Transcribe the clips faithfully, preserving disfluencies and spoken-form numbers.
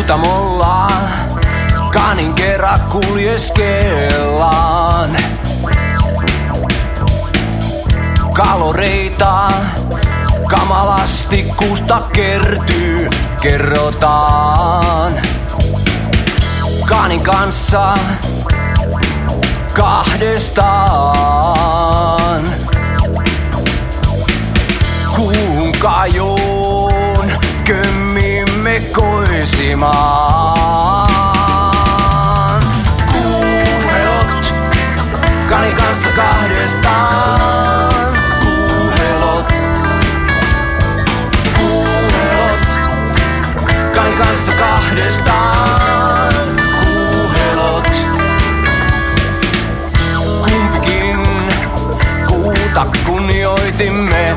Kuutamolla kanin kerran kuljeskellaan. Kaloreita kamalasti kuusta kertyy, kerrotaan. Kanin kanssa kahdestaan. Kuun kajoon kömmimme koisimaan. Kuuhelot kanin kanssa kahdestaan. Kuuhelot, kuuhelot kanin kanssa kahdestaan. Kuuhelot, kumpikin kuuta kunnioitimme.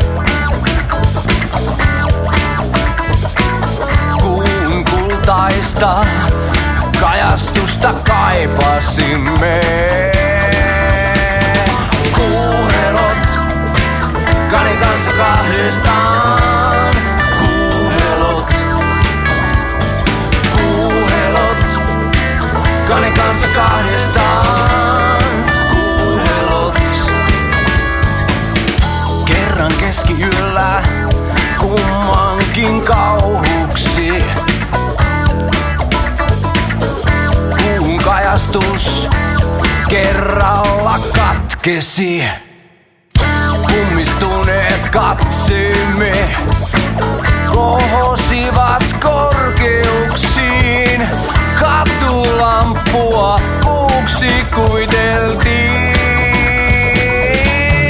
Kuun kultaista kajastusta kaipasimme. Kuuhelot kanin kanssa kahdestaan. Kuuhelot, kuuhelot kanin kanssa kahdestaan. Kuuhelot, kerran keskiyöllä kummankin kauhuksi. Kuun kajastus kerralla katkesi. Kummistuneet katseemme kohosivat korkeuksiin. Katulampua puuksi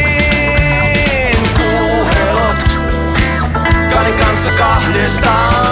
kuiteltiin. Kuuhelot kanin kanssa kahdestaan.